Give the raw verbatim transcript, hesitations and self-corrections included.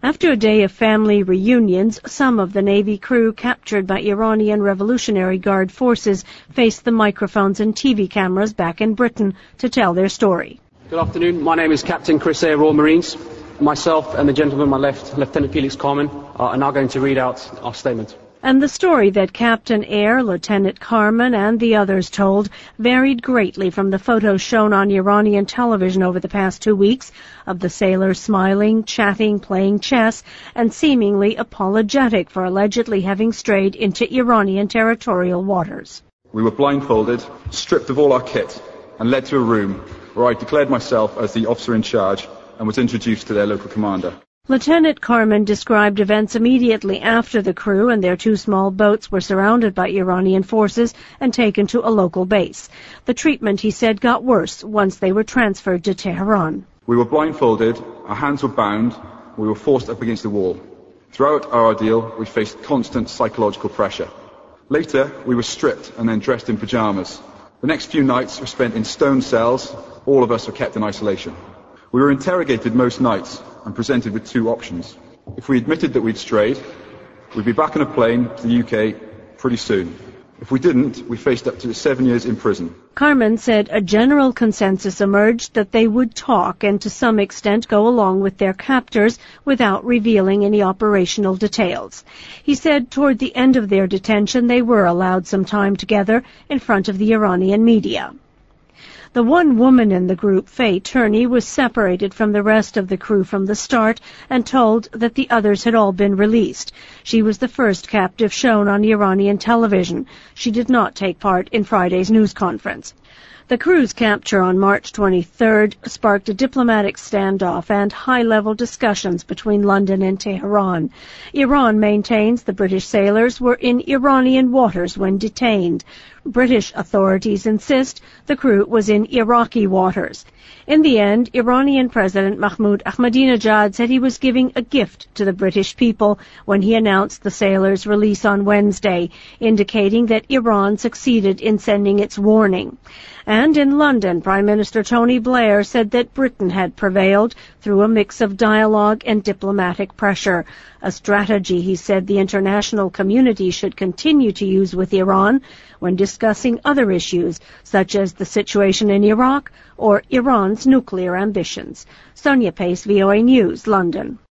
After a day of family reunions, some of the Navy crew captured by Iranian Revolutionary Guard forces faced the microphones and T V cameras back in Britain to tell their story. Good afternoon. My name is Captain Chris Eyre, Royal Marines. Myself and the gentleman on my left, Lieutenant Felix Carmen, are now going to read out our statement. And the story that Captain Eyre, Lieutenant Carmen, and the others told varied greatly from the photos shown on Iranian television over the past two weeks of the sailors smiling, chatting, playing chess, and seemingly apologetic for allegedly having strayed into Iranian territorial waters. We were blindfolded, stripped of all our kit, and led to a room where I declared myself as the officer in charge and was introduced to their local commander. Lieutenant Carmen described events immediately after the crew and their two small boats were surrounded by Iranian forces and taken to a local base. The treatment, he said, got worse once they were transferred to Tehran. We were blindfolded, our hands were bound, we were forced up against the wall. Throughout our ordeal, we faced constant psychological pressure. Later, we were stripped and then dressed in pyjamas. The next few nights were spent in stone cells. All of us were kept in isolation. We were interrogated most nights and presented with two options. If we admitted that we'd strayed, we'd be back on a plane to the U K pretty soon. If we didn't, we faced up to seven years in prison. Carmen said a general consensus emerged that they would talk and to some extent go along with their captors without revealing any operational details. He said toward the end of their detention they were allowed some time together in front of the Iranian media. The one woman in the group, Faye Turney, was separated from the rest of the crew from the start and told that the others had all been released. She was the first captive shown on Iranian television. She did not take part in Friday's news conference. The crew's capture on March twenty-third sparked a diplomatic standoff and high-level discussions between London and Tehran. Iran maintains the British sailors were in Iranian waters when detained. British authorities insist the crew was in Iraqi waters. In the end, Iranian President Mahmoud Ahmadinejad said he was giving a gift to the British people when he announced the sailors' release on Wednesday, indicating that Iran succeeded in sending its warning. And in London, Prime Minister Tony Blair said that Britain had prevailed through a mix of dialogue and diplomatic pressure, a strategy he said the international community should continue to use with Iran when discussing other issues, such as the situation in Iraq or Iran's nuclear ambitions. Sonia Pace, V O A News, London.